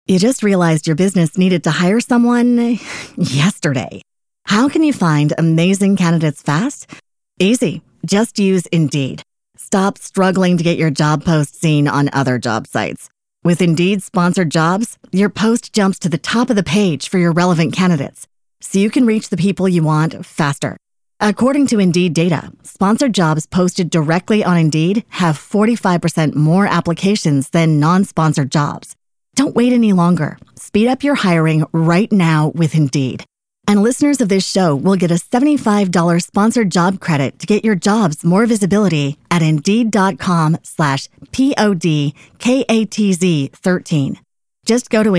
You just realized your business needed to hire someone yesterday. How can you find amazing candidates fast? Easy. Just use Indeed. Stop struggling to get your job post seen on other job sites. With Indeed sponsored jobs, your post jumps to the top of the page for your relevant candidates, so you can reach the people you want faster. According to Indeed data, sponsored jobs posted directly on Indeed have 45% more applications than non-sponsored jobs. Don't wait any longer. Speed up your hiring right now with Indeed. And listeners of this show will get a $75 sponsored job credit to get your jobs more visibility at Indeed.com/PODKATZ13. Just go to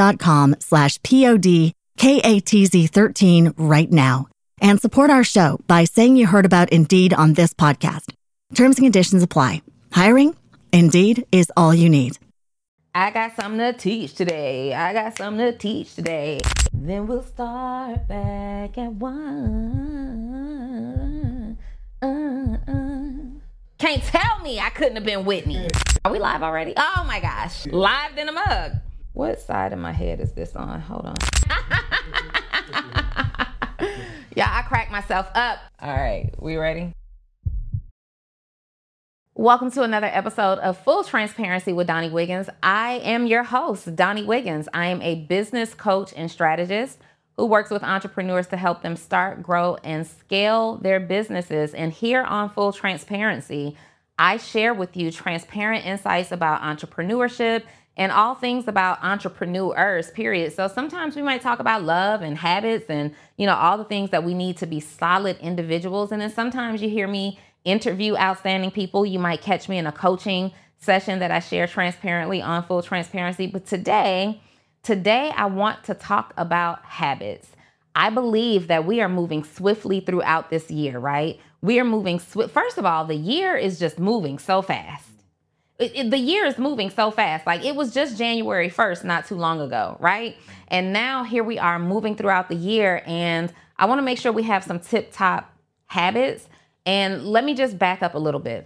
Indeed.com/PODKATZ13 right now and support our show by saying you heard about Indeed on this podcast. Terms and conditions apply. Hiring? Indeed is all you need. I got something to teach today. Then we'll start back at 1. Can't tell me I couldn't have been Whitney. Are we live already? Oh my gosh. Live in a mug. What side of my head is this on? Hold on. Yeah, I cracked myself up. All right, we ready? Welcome to another episode of Full Transparency with Donnie Wiggins. I am your host, Donnie Wiggins. I am a business coach and strategist who works with entrepreneurs to help them start, grow, and scale their businesses. And here on Full Transparency, I share with you transparent insights about entrepreneurship and all things about entrepreneurs, period. So sometimes we might talk about love and habits and, all the things that we need to be solid individuals. And then sometimes you hear me interview outstanding people. You might catch me in a coaching session that I share transparently on Full Transparency. But today I want to talk about habits. I believe that we are moving swiftly throughout this year, right? We are moving First of all, the year is just moving so fast. The year is moving so fast. Like it was just January 1st, not too long ago, right? And now here we are moving throughout the year. And I want to make sure we have some tip-top habits. And let me just back up a little bit.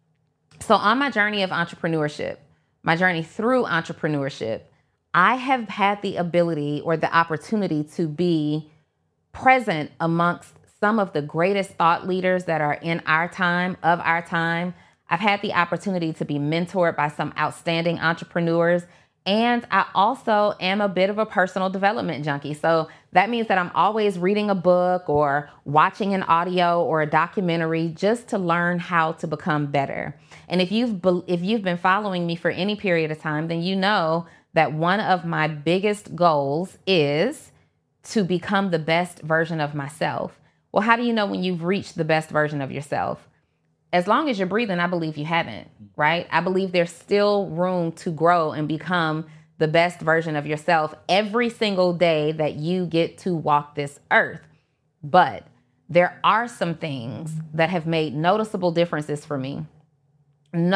So on my journey of entrepreneurship, my journey through entrepreneurship, I have had the ability or the opportunity to be present amongst some of the greatest thought leaders that are in our time, of our time. I've had the opportunity to be mentored by some outstanding entrepreneurs. And I also am a bit of a personal development junkie. So that means that I'm always reading a book or watching an audio or a documentary just to learn how to become better. And if you've been following me for any period of time, then you know that one of my biggest goals is to become the best version of myself. Well, how do you know when you've reached the best version of yourself? As long as you're breathing, I believe you haven't, right? I believe there's still room to grow and become the best version of yourself every single day that you get to walk this earth. But there are some things that have made noticeable differences for me in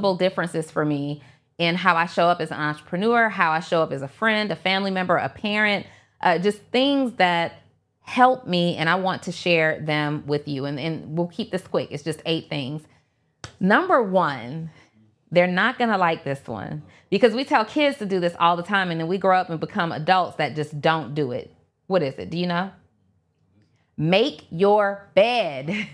how I show up as an entrepreneur, how I show up as a friend, a family member, a parent, just things that help me, and I want to share them with you. And we'll keep this quick. It's just 8 things. Number 1, they're not going to like this one because we tell kids to do this all the time, and then we grow up and become adults that just don't do it. What is it? Do you know? Make your bed.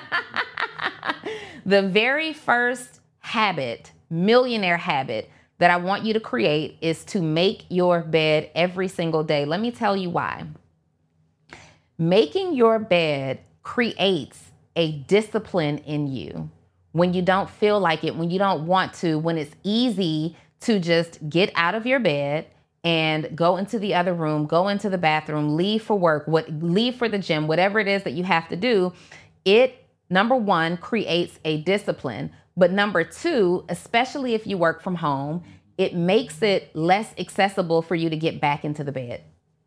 The very first habit, millionaire habit, that I want you to create is to make your bed every single day. Let me tell you why. Making your bed creates a discipline in you when you don't feel like it, when you don't want to, when it's easy to just get out of your bed and go into the other room, go into the bathroom, leave for work, leave for the gym, whatever it is that you have to do. It, number 1, creates a discipline. But number 2, especially if you work from home, it makes it less accessible for you to get back into the bed.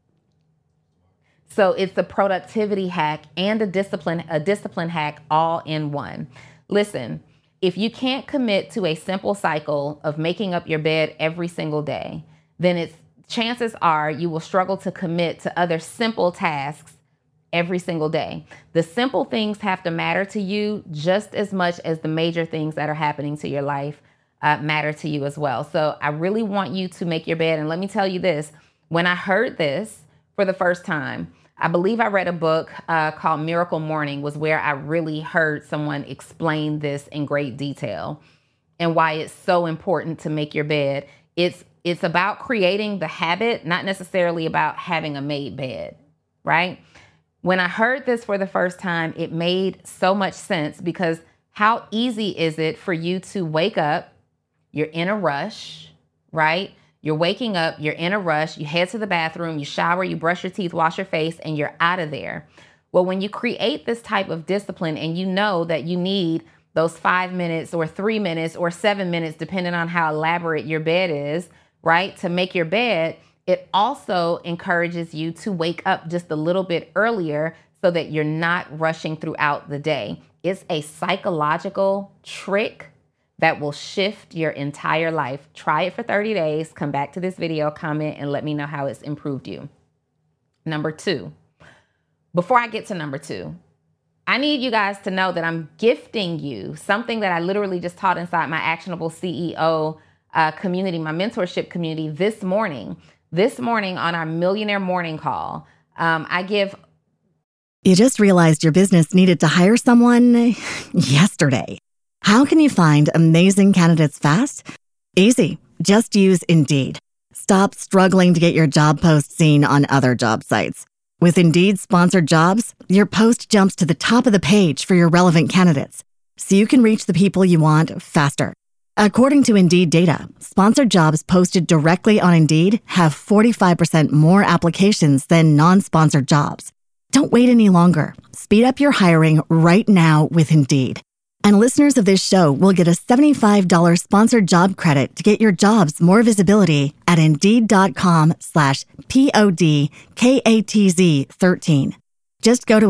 So it's a productivity hack and a discipline hack all in one. Listen, if you can't commit to a simple cycle of making up your bed every single day, then chances are you will struggle to commit to other simple tasks every single day. The simple things have to matter to you just as much as the major things that are happening to your life. matter to you as well. So I really want you to make your bed. And let me tell you this, when I heard this for the first time, I believe I read a book called Miracle Morning, was where I really heard someone explain this in great detail and why it's so important to make your bed. It's about creating the habit, not necessarily about having a made bed, right? When I heard this for the first time, it made so much sense, because how easy is it for you to wake up, you're in a rush, right? You're waking up, you're in a rush, you head to the bathroom, you shower, you brush your teeth, wash your face, and you're out of there. Well, when you create this type of discipline and you know that you need those 5 minutes or 3 minutes or 7 minutes, depending on how elaborate your bed is, right, to make your bed, it also encourages you to wake up just a little bit earlier so that you're not rushing throughout the day. It's a psychological trick that will shift your entire life. Try it for 30 days. Come back to this video, comment, and let me know how it's improved you. Number 2. Before I get to number 2, I need you guys to know that I'm gifting you something that I literally just taught inside my Actionable CEO community, my mentorship community this morning. This morning on our Millionaire Morning Call, I give... You just realized your business needed to hire someone yesterday. How can you find amazing candidates fast? Easy. Just use Indeed. Stop struggling to get your job post seen on other job sites. With Indeed sponsored jobs, your post jumps to the top of the page for your relevant candidates, so you can reach the people you want faster. According to Indeed data, sponsored jobs posted directly on Indeed have 45% more applications than non-sponsored jobs. Don't wait any longer. Speed up your hiring right now with Indeed. And listeners of this show will get a $75 sponsored job credit to get your jobs more visibility at Indeed.com/PODKATZ13. Just go to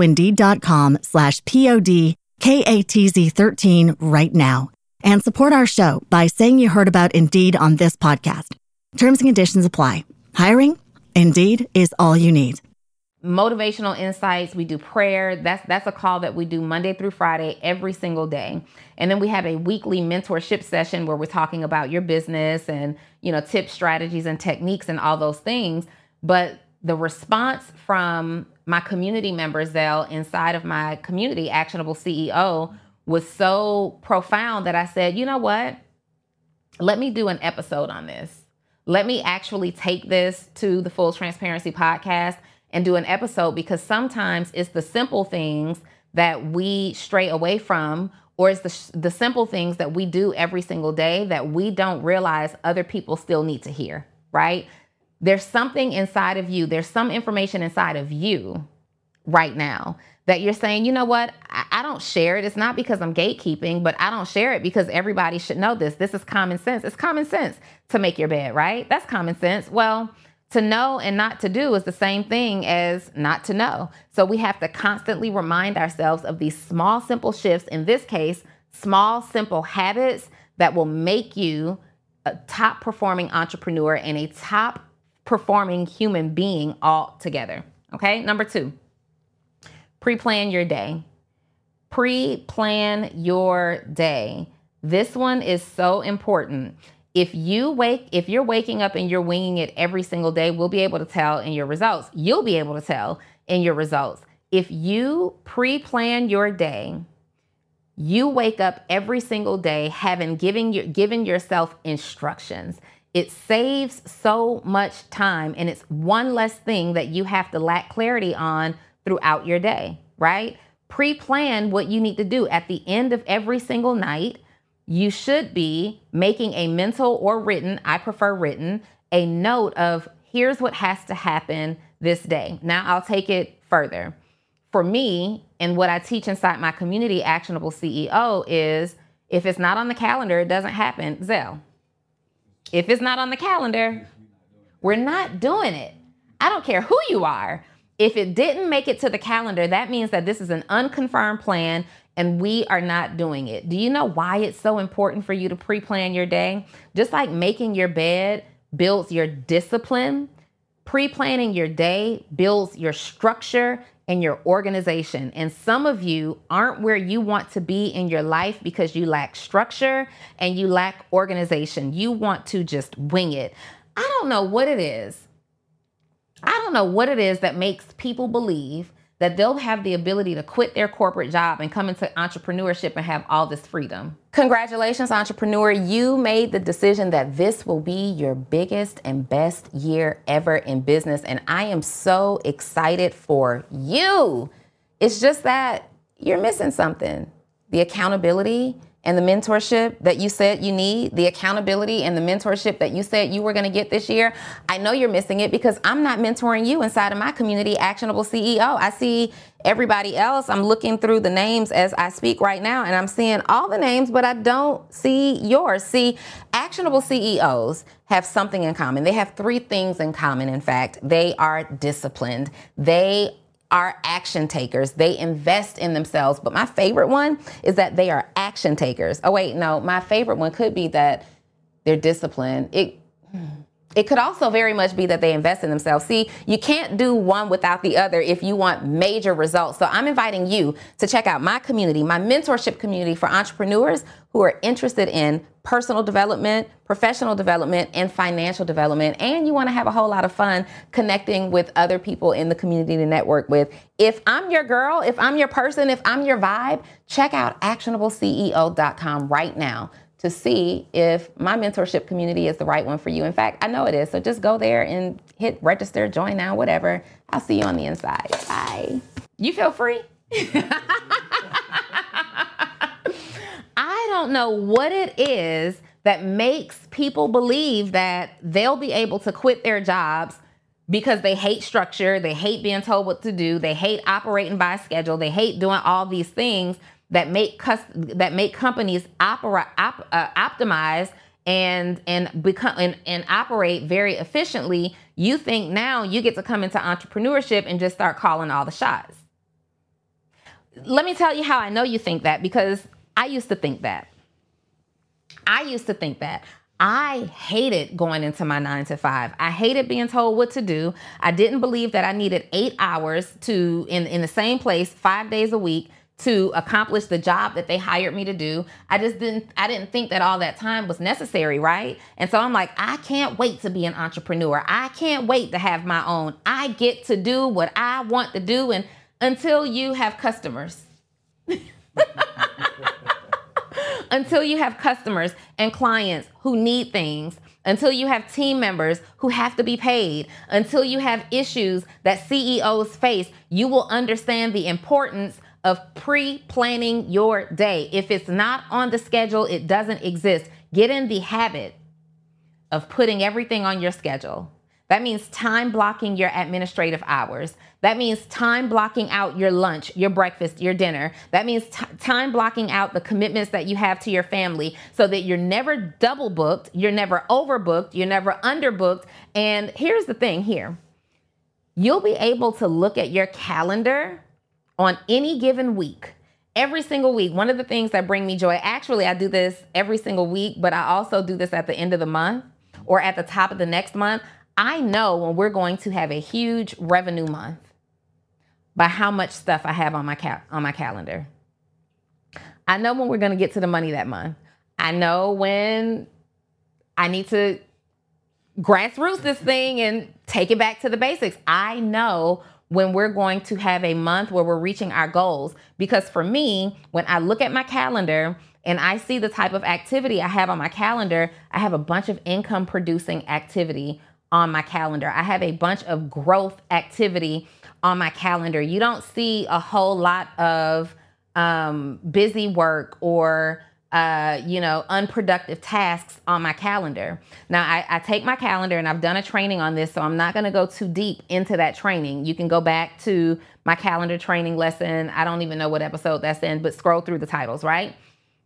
Indeed.com/PODKATZ13 right now and support our show by saying you heard about Indeed on this podcast. Terms and conditions apply. Hiring? Indeed is all you need. Motivational insights. We do prayer. That's a call that we do Monday through Friday every single day. And then we have a weekly mentorship session where we're talking about your business and, tips, strategies, and techniques and all those things. But the response from my community members, Zell, inside of my community, Actionable CEO, was so profound that I said, you know what? Let me do an episode on this. Let me actually take this to the Full Transparency Podcast and do an episode, because sometimes it's the simple things that we stray away from, or it's the simple things that we do every single day that we don't realize other people still need to hear, right? There's something inside of you. There's some information inside of you right now that you're saying, you know what? I don't share it. It's not because I'm gatekeeping, but I don't share it because everybody should know this. This is common sense. It's common sense to make your bed, right? That's common sense. Well, to know and not to do is the same thing as not to know. So we have to constantly remind ourselves of these small, simple shifts. In this case, small, simple habits that will make you a top performing entrepreneur and a top performing human being all together. Okay. Number 2, pre-plan your day. Pre-plan your day. This one is so important. If you're waking up and you're winging it every single day, we'll be able to tell in your results. You'll be able to tell in your results. If you pre-plan your day, you wake up every single day having given yourself instructions. It saves so much time, and it's one less thing that you have to lack clarity on throughout your day, right? Pre-plan what you need to do at the end of every single night. You should be making a mental or written, I prefer written, a note of here's what has to happen this day. Now I'll take it further. For me, and what I teach inside my community, Actionable CEO, is if it's not on the calendar, it doesn't happen. Zell, if it's not on the calendar, we're not doing it. I don't care who you are. If it didn't make it to the calendar, that means that this is an unconfirmed plan and we are not doing it. Do you know why it's so important for you to pre-plan your day? Just like making your bed builds your discipline, pre-planning your day builds your structure and your organization. And some of you aren't where you want to be in your life because you lack structure and you lack organization. You want to just wing it. I don't know what it is. I don't know what it is that makes people believe that they'll have the ability to quit their corporate job and come into entrepreneurship and have all this freedom. Congratulations, entrepreneur. You made the decision that this will be your biggest and best year ever in business. And I am so excited for you. It's just that you're missing something. The accountability and the mentorship that you said you need, the accountability and the mentorship that you said you were going to get this year. I know you're missing it because I'm not mentoring you inside of my community, Actionable CEO. I see everybody else. I'm looking through the names as I speak right now, and I'm seeing all the names, but I don't see yours. See, Actionable CEOs have something in common. They have 3 things in common, in fact. They are disciplined. They are action takers. They invest in themselves. But my favorite one is that they are action takers. Oh, wait, no, my favorite one could be that they're disciplined. It could also very much be that they invest in themselves. See, you can't do one without the other if you want major results. So I'm inviting you to check out my community, my mentorship community for entrepreneurs who are interested in personal development, professional development, and financial development. And you want to have a whole lot of fun connecting with other people in the community to network with. If I'm your girl, if I'm your person, if I'm your vibe, check out actionableceo.com right now to see if my mentorship community is the right one for you. In fact, I know it is. So just go there and hit register, join now, whatever. I'll see you on the inside. Bye. You feel free? I don't know what it is that makes people believe that they'll be able to quit their jobs because they hate structure, they hate being told what to do, they hate operating by schedule, they hate doing all these things that make companies optimize and operate very efficiently. You think now you get to come into entrepreneurship and just start calling all the shots. Let me tell you how I know you think that, because I used to think that. I hated going into my 9-to-5. I hated being told what to do. I didn't believe that I needed 8 hours in the same place 5 days a week to accomplish the job that they hired me to do. I didn't think that all that time was necessary, right? And so I'm like, I can't wait to be an entrepreneur. I can't wait to have my own. I get to do what I want to do, and until you have customers. Until you have customers and clients who need things, until you have team members who have to be paid, until you have issues that CEOs face, you will understand the importance of pre-planning your day. If it's not on the schedule, it doesn't exist. Get in the habit of putting everything on your schedule. That means time blocking your administrative hours. That means time blocking out your lunch, your breakfast, your dinner. That means time blocking out the commitments that you have to your family so that you're never double booked, you're never overbooked, you're never underbooked. And here's the thing here. You'll be able to look at your calendar on any given week, every single week. One of the things that bring me joy, actually, I do this every single week, but I also do this at the end of the month or at the top of the next month. I know when we're going to have a huge revenue month by how much stuff I have on my calendar. I know when we're going to get to the money that month. I know when I need to grassroots this thing and take it back to the basics. I know when we're going to have a month where we're reaching our goals. Because for me, when I look at my calendar and I see the type of activity I have on my calendar, I have a bunch of income producing activity on my calendar. I have a bunch of growth activity on my calendar. You don't see a whole lot of busy work or unproductive tasks on my calendar. Now, I take my calendar, and I've done a training on this, so I'm not going to go too deep into that training. You can go back to my calendar training lesson. I don't even know what episode that's in, but scroll through the titles, right?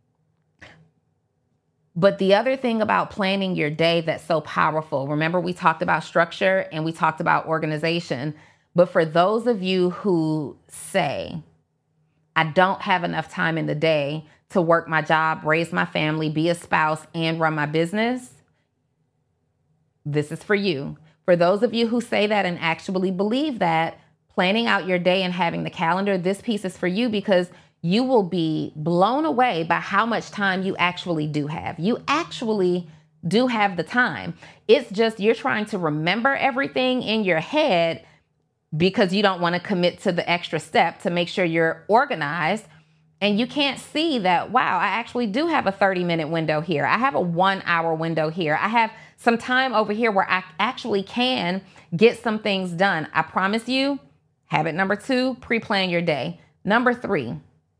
But the other thing about planning your day that's so powerful, remember we talked about structure and we talked about organization. But for those of you who say, I don't have enough time in the day to work my job, raise my family, be a spouse, and run my business, this is for you. For those of you who say that and actually believe that, planning out your day and having the calendar, this piece is for you because you will be blown away by how much time you actually do have. You actually do have the time. It's just you're trying to remember everything in your head because you don't want to commit to the extra step to make sure you're organized. And you can't see that, wow, I actually do have a 30-minute window here. I have a 1-hour window here. I have some time over here where I actually can get some things done. I promise you, habit number 2, pre-plan your day. Number three,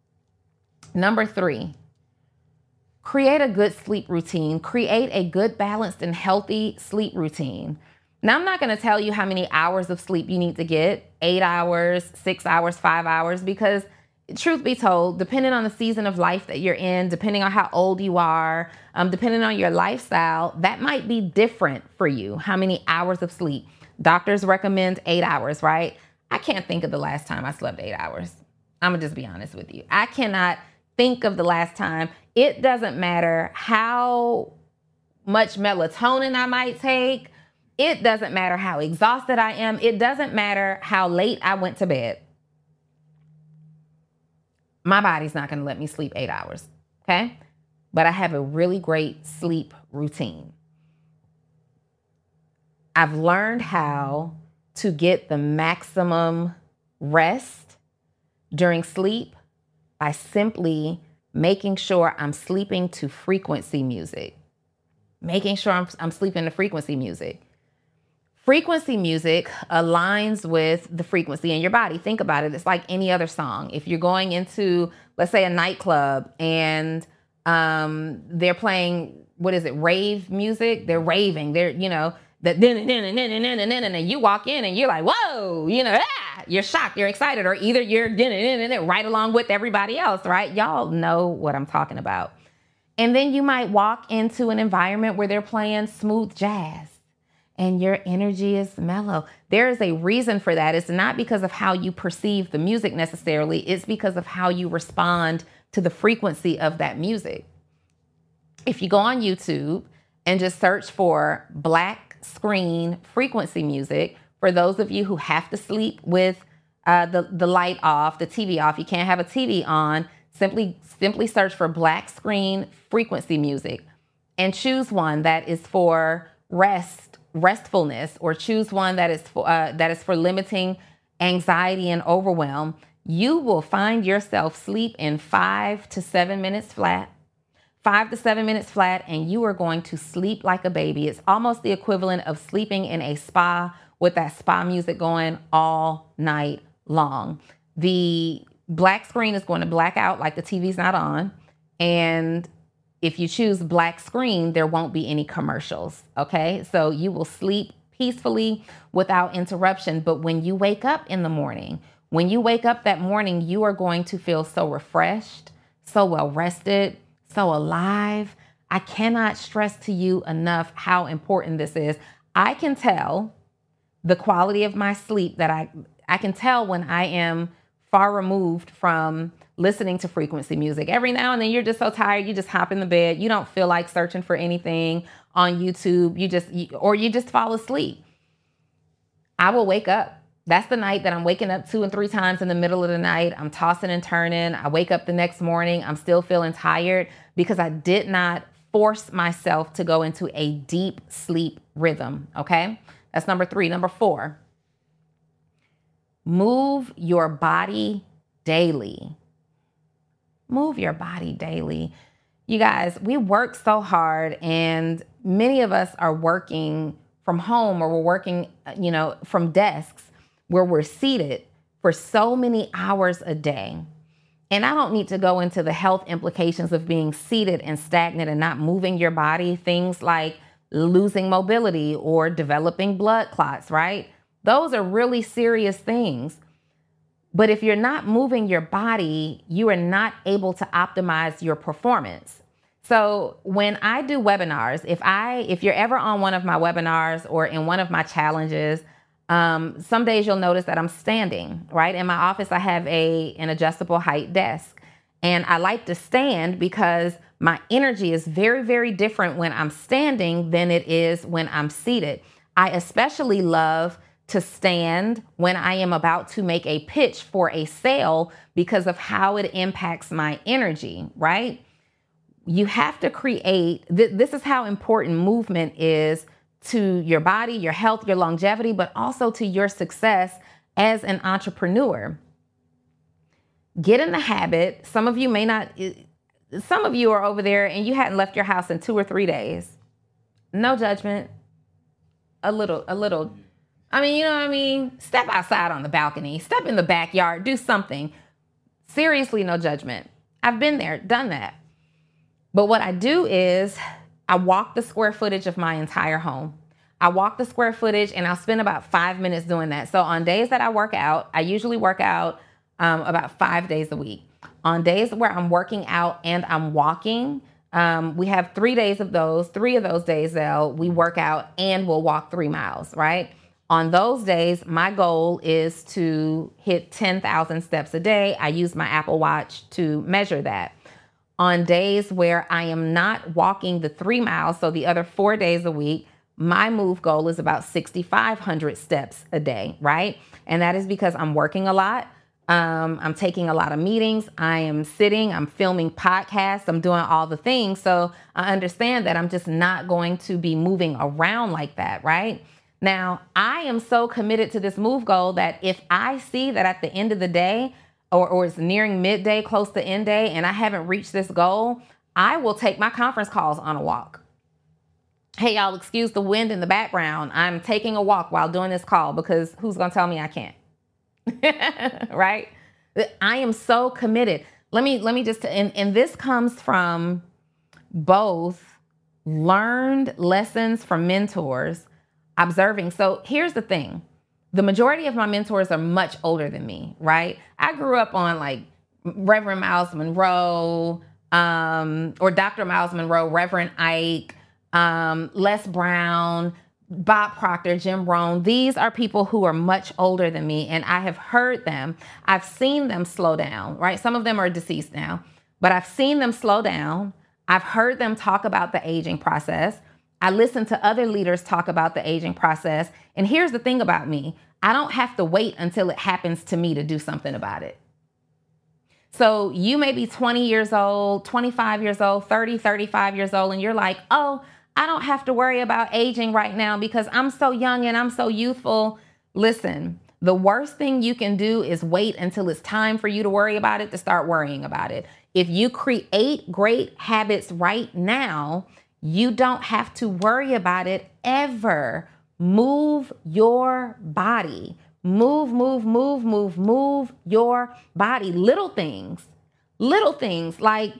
create a good sleep routine. Create a good, balanced, and healthy sleep routine. Now, I'm not going to tell you how many hours of sleep you need to get, 8 hours, 6 hours, 5 hours, because truth be told, depending on the season of life that you're in, depending on how old you are, depending on your lifestyle, that might be different for you, how many hours of sleep. Doctors recommend 8 hours, right? I can't think of the last time I slept 8 hours. I'm going to just be honest with you. I cannot think of the last time. It doesn't matter how much melatonin I might take. It doesn't matter how exhausted I am. It doesn't matter how late I went to bed. My body's not going to let me sleep 8 hours, okay? But I have a really great sleep routine. I've learned how to get the maximum rest during sleep by simply making sure I'm sleeping to frequency music. Making sure I'm sleeping to frequency music. Frequency music aligns with the frequency in your body. Think about it. It's like any other song. If you're going into, let's say, a nightclub and they're playing, rave music? They're raving. They're, and you walk in and you're like, whoa, you're shocked, you're excited, or either you're right along with everybody else, right? Y'all know what I'm talking about. And then you might walk into an environment where they're playing smooth jazz and your energy is mellow. There is a reason for that. It's not because of how you perceive the music necessarily. It's because of how you respond to the frequency of that music. If you go on YouTube and just search for black screen frequency music, for those of you who have to sleep with the light off, the TV off, you can't have a TV on, simply search for black screen frequency music and choose one that is for restfulness, or choose one that is for limiting anxiety and overwhelm. You will find yourself sleep in 5 to 7 minutes flat. 5 to 7 minutes flat, and you are going to sleep like a baby. It's almost the equivalent of sleeping in a spa with that spa music going all night long. The black screen is going to black out like the TV's not on. And if you choose black screen, there won't be any commercials, okay? So you will sleep peacefully without interruption. But when you wake up in the morning, you are going to feel so refreshed, so well rested, so alive. I cannot stress to you enough how important this is. I can tell the quality of my sleep that I can tell when I am far removed from listening to frequency music. Every now and then you're just so tired, you just hop in the bed. You don't feel like searching for anything on YouTube. You just fall asleep. I will wake up. That's the night that I'm waking up 2 and 3 times in the middle of the night. I'm tossing and turning. I wake up the next morning. I'm still feeling tired because I did not force myself to go into a deep sleep rhythm. Okay. That's number 3. Number 4, move your body daily. Move your body daily. You guys, we work so hard, and many of us are working from home, or we're working, from desks where we're seated for so many hours a day. And I don't need to go into the health implications of being seated and stagnant and not moving your body, things like losing mobility or developing blood clots, right? Those are really serious things. But if you're not moving your body, you are not able to optimize your performance. So when I do webinars, if you're ever on one of my webinars or in one of my challenges, some days you'll notice that I'm standing, right? In my office, I have an adjustable height desk, and I like to stand because my energy is very, very different when I'm standing than it is when I'm seated. I especially love to stand when I am about to make a pitch for a sale because of how it impacts my energy, right? You have to create, this is how important movement is to your body, your health, your longevity, but also to your success as an entrepreneur. Get in the habit. Some of you may not, some of you are over there and you hadn't left your house in 2 or 3 days. No judgment. A little. I mean, you know what I mean? Step outside on the balcony, step in the backyard, do something. Seriously, no judgment. I've been there, done that. But what I do is I walk the square footage of my entire home. I walk the square footage and I'll spend about 5 minutes doing that. So on days that I work out, I usually work out about 5 days a week. On days where I'm working out and I'm walking, we have 3 days of those. 3 of those days, we work out and we'll walk 3 miles, right? On those days, my goal is to hit 10,000 steps a day. I use my Apple Watch to measure that. On days where I am not walking the 3 miles, so the other 4 days a week, my move goal is about 6,500 steps a day, right? And that is because I'm working a lot. I'm taking a lot of meetings. I am sitting, I'm filming podcasts. I'm doing all the things. So I understand that I'm just not going to be moving around like that, right? Now, I am so committed to this move goal that if I see that at the end of the day, or it's nearing midday, close to end day, and I haven't reached this goal, I will take my conference calls on a walk. Hey, y'all, excuse the wind in the background. I'm taking a walk while doing this call because who's going to tell me I can't? Right? I am so committed. Let me just, and this comes from both learned lessons from mentors, observing. So here's the thing. The majority of my mentors are much older than me, right? I grew up on like Reverend Miles Monroe, or Dr. Miles Monroe, Reverend Ike, Les Brown, Bob Proctor, Jim Rohn. These are people who are much older than me, and I have heard them. I've seen them slow down, right? Some of them are deceased now, but I've seen them slow down. I've heard them talk about the aging process. I listen to other leaders talk about the aging process. And here's the thing about me. I don't have to wait until it happens to me to do something about it. So you may be 20 years old, 25 years old, 30, 35 years old, and you're like, oh, I don't have to worry about aging right now because I'm so young and I'm so youthful. Listen, the worst thing you can do is wait until it's time for you to worry about it to start worrying about it. If you create great habits right now, you don't have to worry about it ever. Move your body. Move your body. Little things like,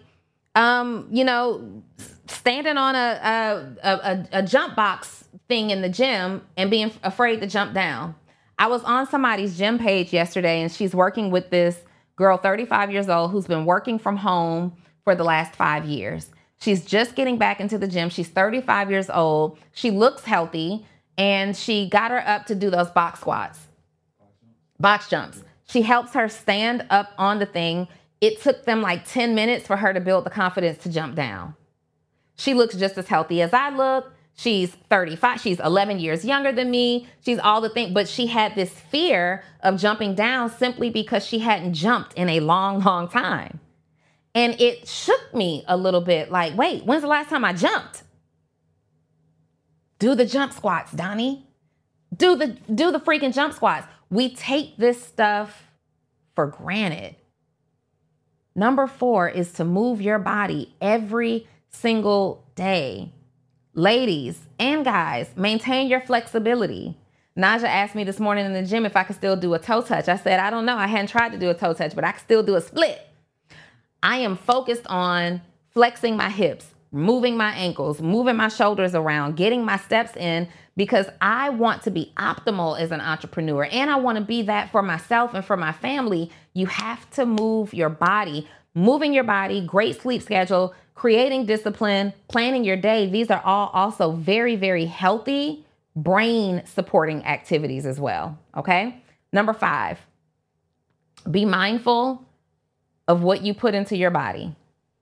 standing on a jump box thing in the gym and being afraid to jump down. I was on somebody's gym page yesterday and she's working with this girl, 35 years old, who's been working from home for the last 5 years. She's just getting back into the gym. She's 35 years old. She looks healthy, and she got her up to do those box jumps. She helps her stand up on the thing. It took them like 10 minutes for her to build the confidence to jump down. She looks just as healthy as I look. She's 35. She's 11 years younger than me. She's all the things, but she had this fear of jumping down simply because she hadn't jumped in a long, long time. And it shook me a little bit like, wait, when's the last time I jumped? Do the jump squats, Donnie. Do the freaking jump squats. We take this stuff for granted. Number 4 is to move your body every single day. Ladies and guys, maintain your flexibility. Naja asked me this morning in the gym if I could still do a toe touch. I said, I don't know. I hadn't tried to do a toe touch, but I can still do a split. I am focused on flexing my hips, moving my ankles, moving my shoulders around, getting my steps in because I want to be optimal as an entrepreneur and I want to be that for myself and for my family. You have to move your body. Moving your body, great sleep schedule, creating discipline, planning your day. These are all also very, very healthy brain supporting activities as well. Okay. Number 5, be mindful of what you put into your body.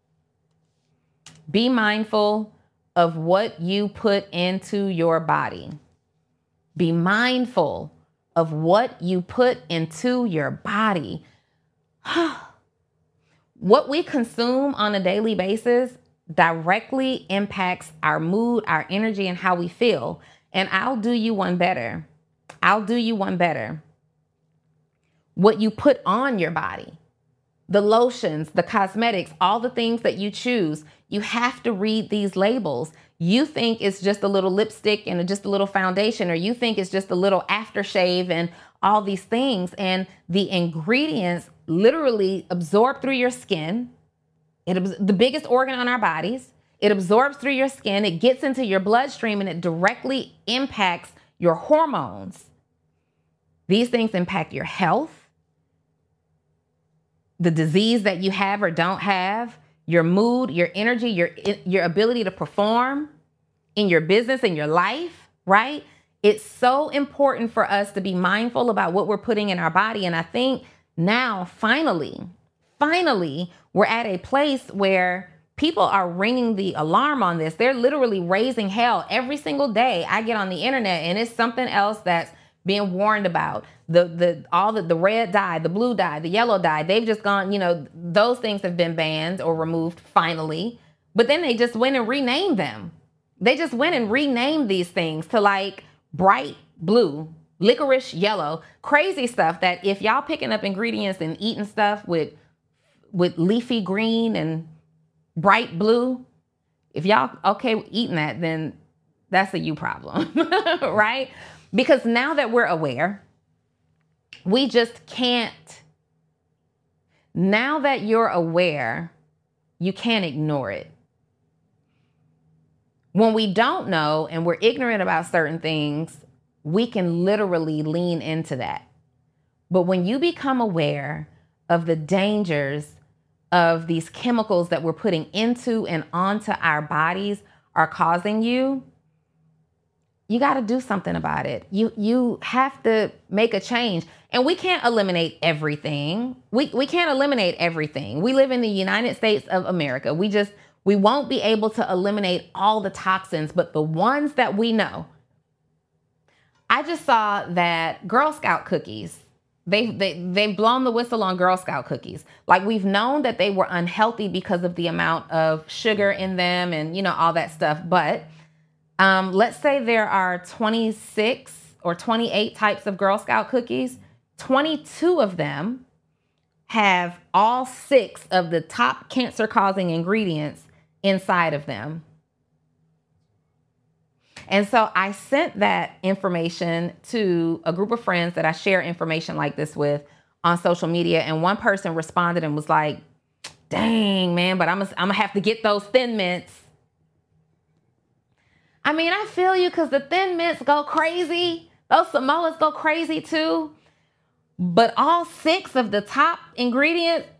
Be mindful of what you put into your body. Be mindful of what you put into your body. What we consume on a daily basis directly impacts our mood, our energy, and how we feel. And I'll do you one better. What you put on your body, the lotions, the cosmetics, all the things that you choose, you have to read these labels. You think it's just a little lipstick and just a little foundation, or you think it's just a little aftershave and all these things. And the ingredients literally absorb through your skin. The biggest organ on our bodies. It absorbs through your skin. It gets into your bloodstream and it directly impacts your hormones. These things impact your health, the disease that you have or don't have, your mood, your energy, your ability to perform in your business and your life, right? It's so important for us to be mindful about what we're putting in our body. And I think now, finally, we're at a place where people are ringing the alarm on this. They're literally raising hell every single day. I get on the internet and it's something else that's being warned about. The red dye, the blue dye, the yellow dye, they've just gone, those things have been banned or removed finally. But then they just went and renamed them. They just went and renamed these things to like bright blue, licorice yellow, crazy stuff that if y'all picking up ingredients and eating stuff with leafy green and bright blue, if y'all okay eating that, then that's a you problem, right? Because now that we're aware, we just can't. Now that you're aware, you can't ignore it. When we don't know and we're ignorant about certain things, we can literally lean into that. But when you become aware of the dangers of these chemicals that we're putting into and onto our bodies are causing you got to do something about it. You have to make a change. And we can't eliminate everything. We can't eliminate everything. We live in the United States of America. We won't be able to eliminate all the toxins, but the ones that we know. I just saw that Girl Scout cookies, they've blown the whistle on Girl Scout cookies. Like, we've known that they were unhealthy because of the amount of sugar in them and, all that stuff. But let's say there are 26 or 28 types of Girl Scout cookies. 22 of them have all 6 of the top cancer-causing ingredients inside of them. And so I sent that information to a group of friends that I share information like this with on social media. And one person responded and was like, dang, man, but I'm gonna have to get those Thin Mints. I mean, I feel you, because the Thin Mints go crazy. Those Samoas go crazy too. But all 6 of the top ingredients,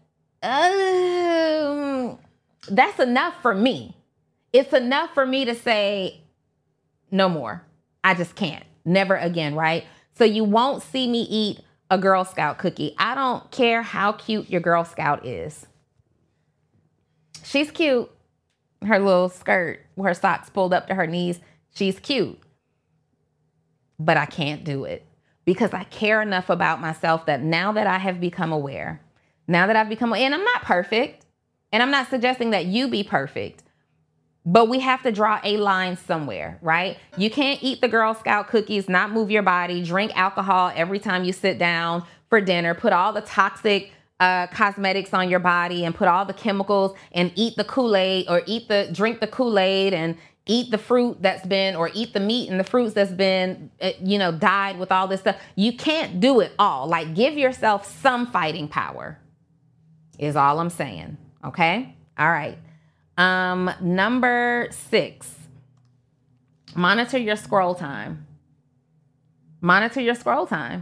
that's enough for me. It's enough for me to say, no more. I just can't. Never again, right? So you won't see me eat a Girl Scout cookie. I don't care how cute your Girl Scout is. She's cute. Her little skirt, her socks pulled up to her knees. She's cute. But I can't do it because I care enough about myself that now that I have become aware, and I'm not perfect, and I'm not suggesting that you be perfect, but we have to draw a line somewhere, right? You can't eat the Girl Scout cookies, not move your body, drink alcohol every time you sit down for dinner, put all the toxic cosmetics on your body and put all the chemicals and eat the Kool-Aid or drink the Kool-Aid and eat the fruit or eat the meat and the fruits that's been, dyed with all this stuff. You can't do it all. Like, give yourself some fighting power is all I'm saying. Okay. All right. Number 6, monitor your scroll time. Monitor your scroll time.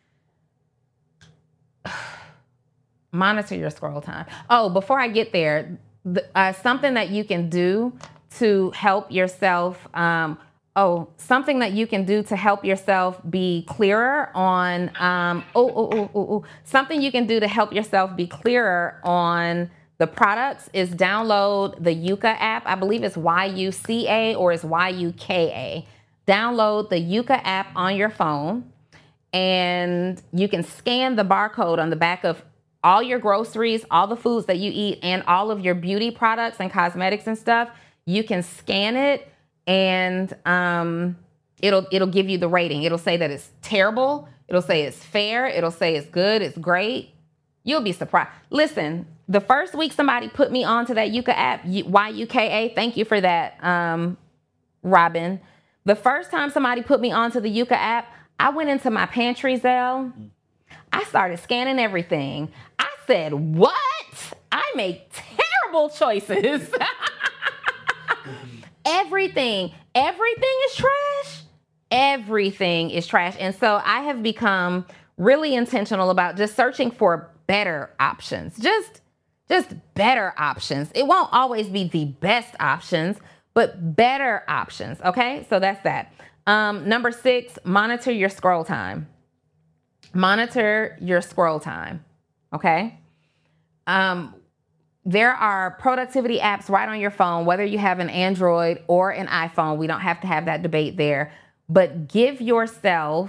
Monitor your scroll time. Oh, before I get there, something that you can do to help yourself, something that you can do to help yourself be clearer on, something you can do to help yourself be clearer on the products is download the Yuka app. I believe it's YUCA or it's YUKA. Download the Yuka app on your phone and you can scan the barcode on the back of all your groceries, all the foods that you eat, and all of your beauty products and cosmetics and stuff. You can scan it, and it'll give you the rating. It'll say that it's terrible. It'll say it's fair. It'll say it's good. It's great. You'll be surprised. Listen, the first week somebody put me onto that Yuka app, YUKA. Thank you for that, Robin. The first time somebody put me onto the Yuka app, I went into my pantry, Zelle. I started scanning everything. I said, what? I make terrible choices. Everything is trash. Everything is trash. And so I have become really intentional about just searching for better options. Just better options. It won't always be the best options, but better options. Okay, so that's that. Number 6, monitor your scroll time. Monitor your scroll time. Okay. There are productivity apps right on your phone, whether you have an Android or an iPhone. We don't have to have that debate there, but give yourself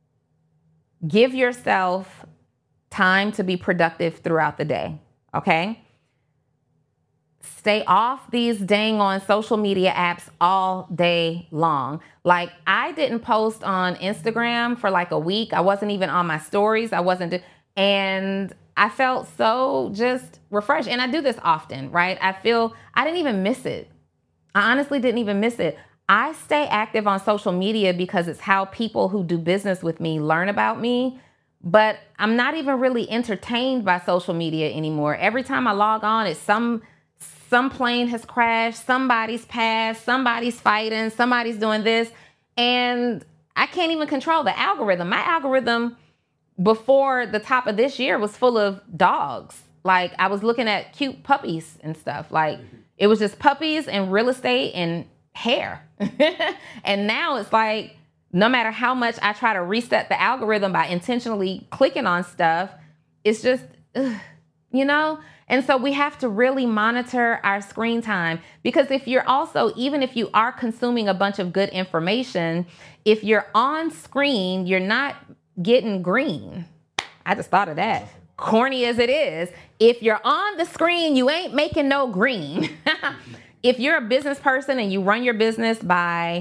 time to be productive throughout the day. Okay. Stay off these dang on social media apps all day long. Like, I didn't post on Instagram for like a week. I wasn't even on my stories. And I felt so just refreshed. And I do this often, right? I didn't even miss it. I honestly didn't even miss it. I stay active on social media because it's how people who do business with me learn about me. But I'm not even really entertained by social media anymore. Every time I log on, it's some plane has crashed, somebody's passed, somebody's fighting, somebody's doing this. And I can't even control the algorithm. My algorithm before the top of this year was full of dogs. Like, I was looking at cute puppies and stuff. Like, it was just puppies and real estate and hair. And now it's like, no matter how much I try to reset the algorithm by intentionally clicking on stuff, it's just, And so we have to really monitor our screen time, because even if you are consuming a bunch of good information, if you're on screen, you're not getting green. I just thought of that. Corny as it is, if you're on the screen, you ain't making no green. If you're a business person and you run your business by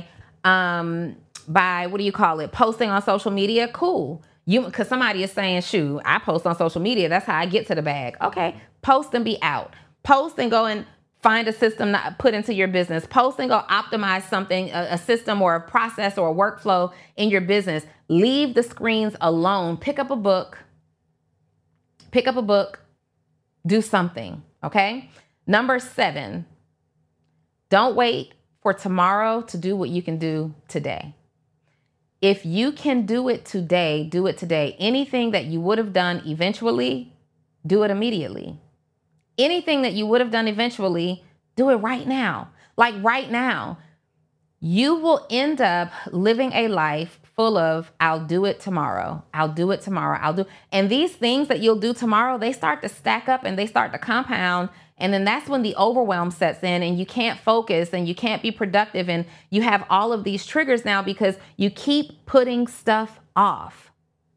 posting on social media, cool. Because somebody is saying, shoot, I post on social media. That's how I get to the bag. Okay, post and be out. Post and go and find a system to put into your business. Post and go optimize something, a system or a process or a workflow in your business. Leave the screens alone. Pick up a book. Do something, okay? Number 7, don't wait for tomorrow to do what you can do today. If you can do it today, do it today. Anything that you would have done eventually, do it immediately. Anything that you would have done eventually, do it right now. Like right now, you will end up living a life full of, I'll do it tomorrow. And these things that you'll do tomorrow, they start to stack up and they start to compound. And then that's when the overwhelm sets in and you can't focus and you can't be productive. And you have all of these triggers now because you keep putting stuff off.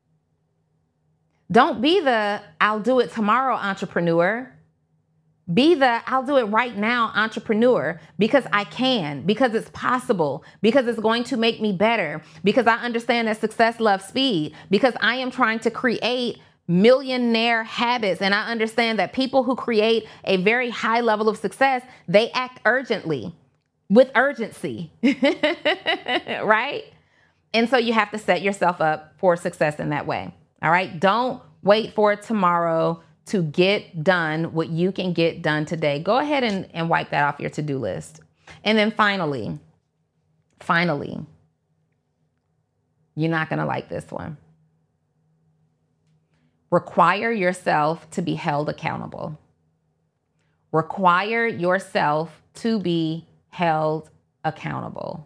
Don't be the I'll do it tomorrow entrepreneur. Be the I'll do it right now entrepreneur, because I can, because it's possible, because it's going to make me better, because I understand that success loves speed, because I am trying to create millionaire habits. And I understand that people who create a very high level of success, they act with urgency, right? And so you have to set yourself up for success in that way. All right. Don't wait for tomorrow to get done what you can get done today. Go ahead and wipe that off your to-do list. And then finally, you're not going to like this one. Require yourself to be held accountable. Require yourself to be held accountable.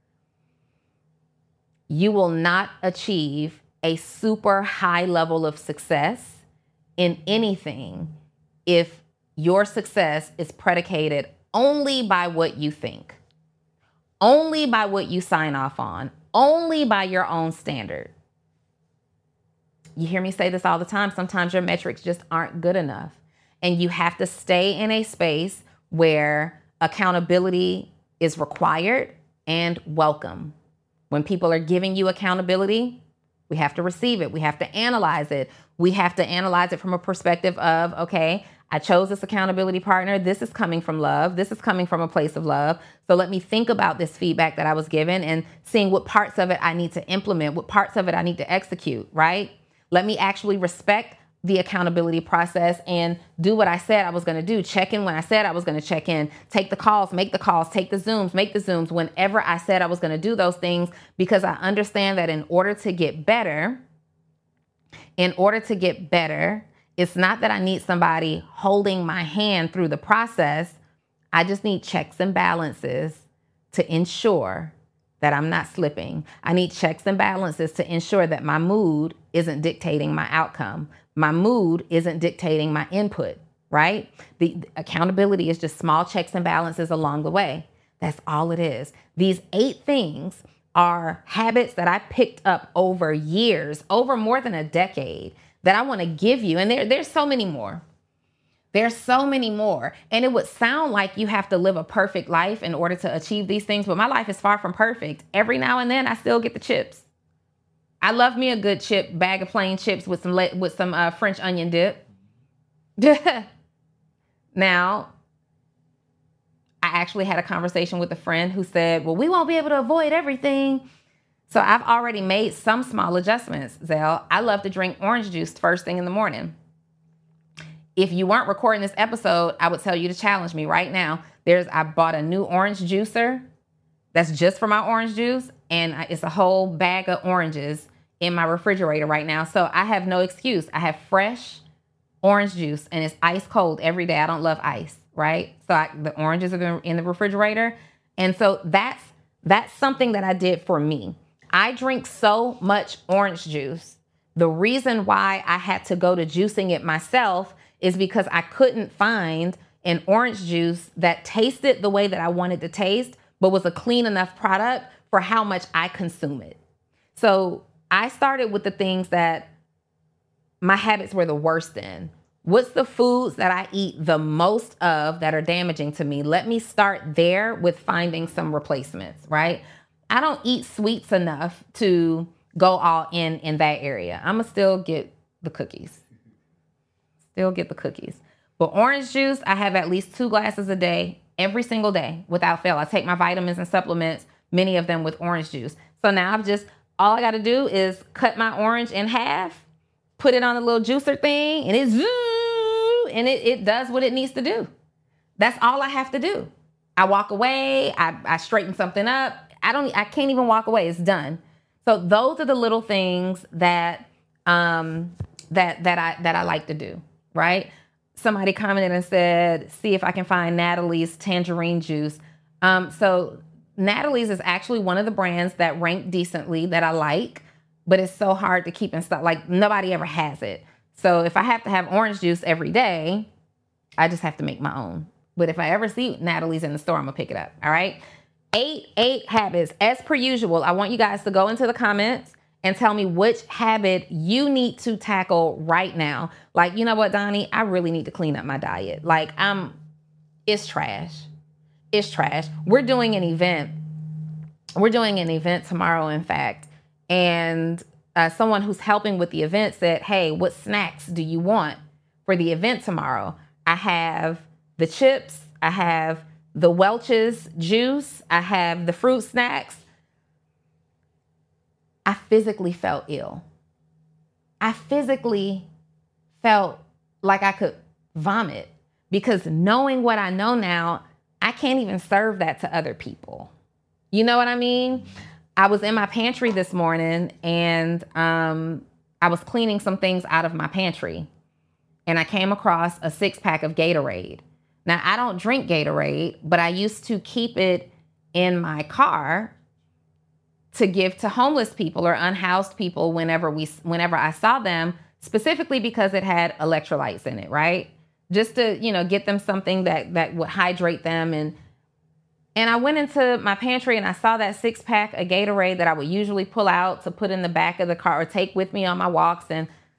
You will not achieve a super high level of success in anything if your success is predicated only by what you think, only by what you sign off on, only by your own standard. you hear me say this all the time. Sometimes your metrics just aren't good enough. And you have to stay in a space where accountability is required and welcome. When people are giving you accountability, we have to receive it. We have to analyze it. We have to analyze it from a perspective of, okay, I chose this accountability partner. This is coming from love. This is coming from a place of love. So let me think about this feedback that I was given and seeing what parts of it I need to implement, what parts of it I need to execute, right? Let me actually respect the accountability process and do what I said I was going to do. Check in when I said I was going to check in, take the calls, make the calls, take the Zooms, make the Zooms whenever I said I was going to do those things, because I understand that in order to get better, it's not that I need somebody holding my hand through the process. I just need checks and balances to ensure that I'm not slipping. I need checks and balances to ensure that my mood isn't dictating my outcome. My mood isn't dictating my input, right? The accountability is just small checks and balances along the way. That's all it is. These 8 things are habits that I picked up over years, over more than a decade, that I want to give you. And there's so many more. There's so many more. And it would sound like you have to live a perfect life in order to achieve these things, but my life is far from perfect. Every now and then I still get the chips. I love me a good bag of plain chips with some French onion dip. Now, I actually had a conversation with a friend who said, well, we won't be able to avoid everything. So I've already made some small adjustments, Zell. I love to drink orange juice first thing in the morning. If you weren't recording this episode, I would tell you to challenge me right now. I bought a new orange juicer that's just for my orange juice, and it's a whole bag of oranges in my refrigerator right now. So I have no excuse. I have fresh orange juice, and it's ice cold every day. I don't love ice, right? So the oranges are in the refrigerator. And so that's something that I did for me. I drink so much orange juice. The reason why I had to go to juicing it myself is because I couldn't find an orange juice that tasted the way that I wanted to taste, but was a clean enough product for how much I consume it. So I started with the things that my habits were the worst in. What's the foods that I eat the most of that are damaging to me? Let me start there with finding some replacements, right? I don't eat sweets enough to go all in that area. I'm going to still get the cookies. But orange juice, I have at least 2 glasses a day, every single day, without fail. I take my vitamins and supplements, many of them with orange juice. So now all I got to do is cut my orange in half, put it on a little juicer thing, and it does what it needs to do. That's all I have to do. I walk away, I straighten something up. I can't even walk away. It's done. So those are the little things that I like to do, right? Somebody commented and said, see if I can find Natalie's tangerine juice. So Natalie's is actually one of the brands that rank decently that I like, but it's so hard to keep in stock. Like nobody ever has it. So if I have to have orange juice every day, I just have to make my own. But if I ever see Natalie's in the store, I'm gonna pick it up. All right. 8 habits. As per usual, I want you guys to go into the comments and tell me which habit you need to tackle right now. Like, you know what, Donnie? I really need to clean up my diet. Like, it's trash. It's trash. We're doing an event tomorrow, in fact. And someone who's helping with the event said, hey, what snacks do you want for the event tomorrow? I have the chips. I have the Welch's juice. I have the fruit snacks. I physically felt ill. I physically felt like I could vomit because knowing what I know now, I can't even serve that to other people. You know what I mean? I was in my pantry this morning and I was cleaning some things out of my pantry and I came across a 6-pack of Gatorade. Now, I don't drink Gatorade, but I used to keep it in my car to give to homeless people or unhoused people whenever I saw them, specifically because it had electrolytes in it, right? Just to, get them something that would hydrate them. And I went into my pantry and I saw that 6-pack of Gatorade that I would usually pull out to put in the back of the car or take with me on my walks. And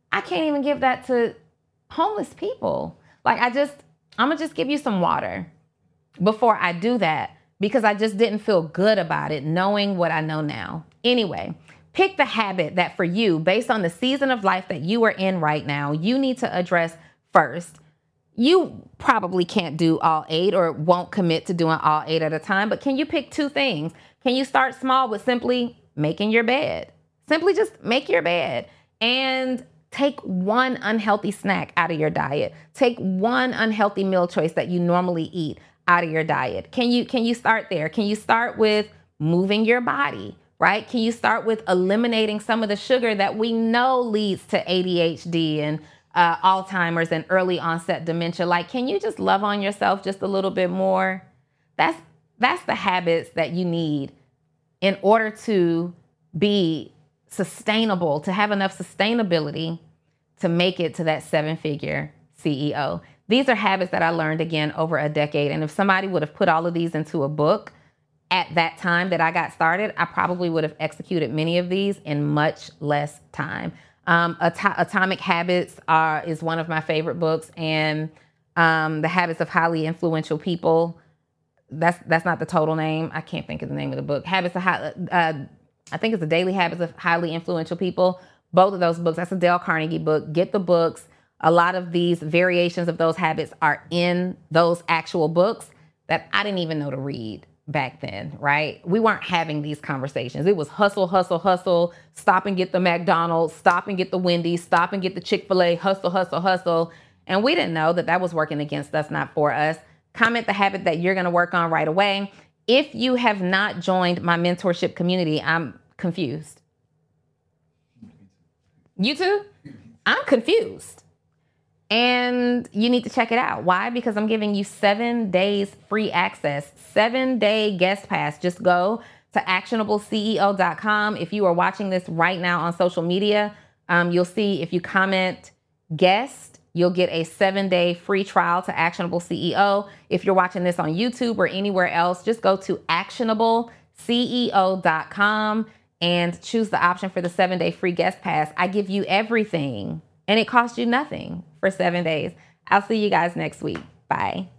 I can't even give that to homeless people. Like, I'm gonna just give you some water before I do that, because I just didn't feel good about it, knowing what I know now. Anyway, pick the habit that for you, based on the season of life that you are in right now, you need to address first. You probably can't do all 8 or won't commit to doing all 8 at a time, but can you pick 2 things? Can you start small with simply making your bed? Simply just make your bed and take one unhealthy snack out of your diet. Take one unhealthy meal choice that you normally eat out of your diet. Can you start there? Can you start with moving your body, right? Can you start with eliminating some of the sugar that we know leads to ADHD and Alzheimer's and early onset dementia? Like, can you just love on yourself just a little bit more? That's the habits that you need in order to be sustainable, to have enough sustainability to make it to that 7-figure CEO. These are habits that I learned, again, over a decade. And if somebody would have put all of these into a book at that time that I got started, I probably would have executed many of these in much less time. Atomic Habits is one of my favorite books, and The Habits of Highly Influential People. That's not the total name. I can't think of the name of the book. I think it's The Daily Habits of Highly Influential People. Both of those books. That's a Dale Carnegie book. Get the books. A lot of these variations of those habits are in those actual books that I didn't even know to read back then, right? We weren't having these conversations. It was hustle, hustle, hustle, stop and get the McDonald's, stop and get the Wendy's, stop and get the Chick-fil-A, hustle, hustle, hustle. And we didn't know that that was working against us, not for us. Comment the habit that you're going to work on right away. If you have not joined my mentorship community, I'm confused. You too? I'm confused. And you need to check it out. Why? Because I'm giving you 7 days free access, 7-day guest pass. Just go to actionableceo.com. If you are watching this right now on social media, you'll see if you comment guest, you'll get a 7-day free trial to Actionable CEO. If you're watching this on YouTube or anywhere else, just go to actionableceo.com and choose the option for the 7-day free guest pass. I give you everything, and it costs you nothing for 7 days. I'll see you guys next week. Bye.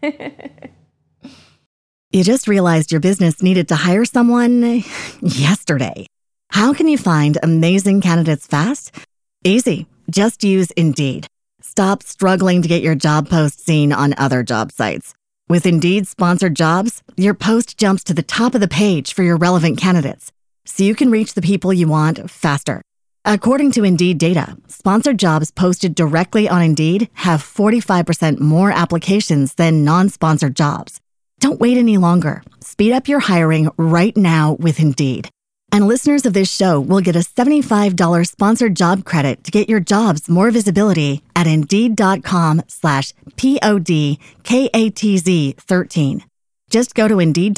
You just realized your business needed to hire someone yesterday. How can you find amazing candidates fast? Easy. Just use Indeed. Stop struggling to get your job post seen on other job sites. With Indeed sponsored jobs, your post jumps to the top of the page for your relevant candidates, so you can reach the people you want faster. According to Indeed data, sponsored jobs posted directly on Indeed have 45% more applications than non-sponsored jobs. Don't wait any longer. Speed up your hiring right now with Indeed. And listeners of this show will get a $75 sponsored job credit to get your jobs more visibility at Indeed.com/PODKATZ13. Just go to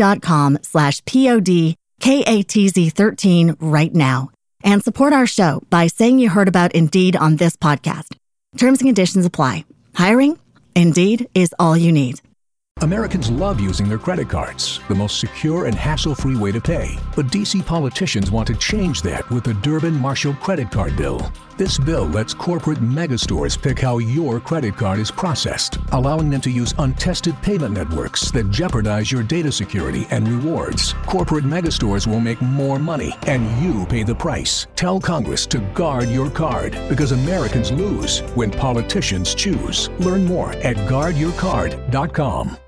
Indeed.com/PODKATZ13 right now and support our show by saying you heard about Indeed on this podcast. Terms and conditions apply. Hiring? Indeed is all you need. Americans love using their credit cards, the most secure and hassle-free way to pay. But D.C. politicians want to change that with the Durbin-Marshall credit card bill. This bill lets corporate megastores pick how your credit card is processed, allowing them to use untested payment networks that jeopardize your data security and rewards. Corporate megastores will make more money, and you pay the price. Tell Congress to guard your card, because Americans lose when politicians choose. Learn more at guardyourcard.com.